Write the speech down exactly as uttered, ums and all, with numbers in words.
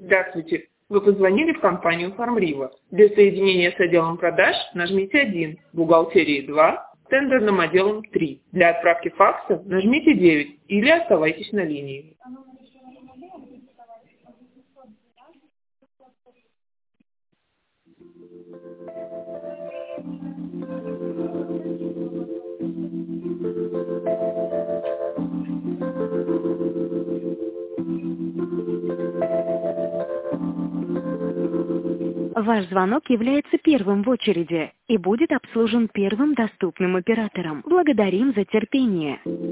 Здравствуйте. Вы позвонили в компанию «Фармрива». Для соединения с отделом продаж нажмите один, бухгалтерии два, тендерным отделом три. Для отправки факса нажмите девять или оставайтесь на линии. Ваш звонок является первым в очереди и будет обслужен первым доступным оператором. Благодарим за терпение.